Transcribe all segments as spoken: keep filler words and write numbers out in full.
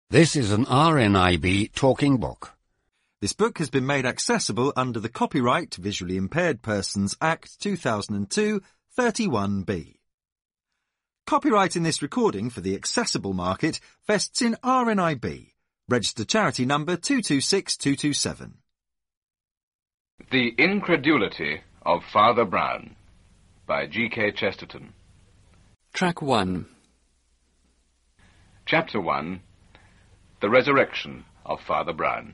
This is an R N I B talking book. This book has been made accessible under the Copyright Visually Impaired Persons Act two thousand two, thirty-one B. Copyright in this recording for the accessible market vests in R N I B, registered charity number two two six two two seven. The Incredulity of Father Brown by G K Chesterton. Track one. Chapter one. The Resurrection of Father Brown.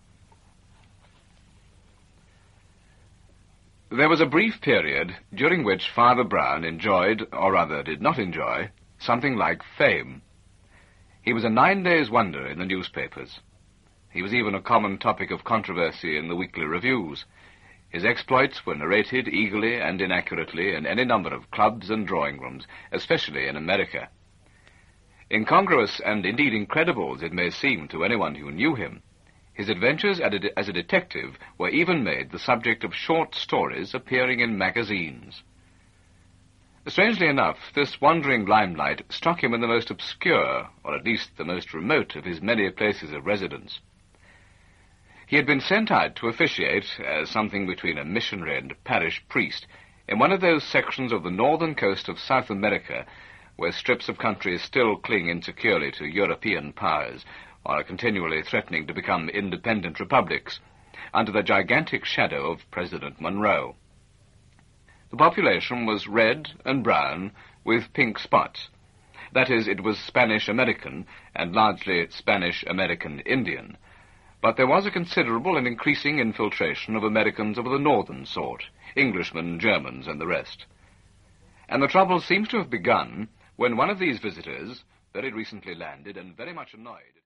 There was a brief period during which Father Brown enjoyed, or rather did not enjoy, something like fame. He was a nine days' wonder in the newspapers. He was even a common topic of controversy in the weekly reviews. His exploits were narrated eagerly and inaccurately in any number of clubs and drawing rooms, especially in America. Incongruous and indeed incredible as it may seem to anyone who knew him, his adventures as a detective were even made the subject of short stories appearing in magazines. Strangely enough, this wandering limelight struck him in the most obscure, or at least the most remote, of his many places of residence. He had been sent out to officiate, as something between a missionary and a parish priest, in one of those sections of the northern coast of South America where strips of country still cling insecurely to European powers, or are continually threatening to become independent republics, under the gigantic shadow of President Monroe. The population was red and brown with pink spots. That is, it was Spanish-American and largely Spanish-American Indian. But there was a considerable and increasing infiltration of Americans of the northern sort, Englishmen, Germans, and the rest. And the trouble seems to have begun when one of these visitors, very recently landed and very much annoyed...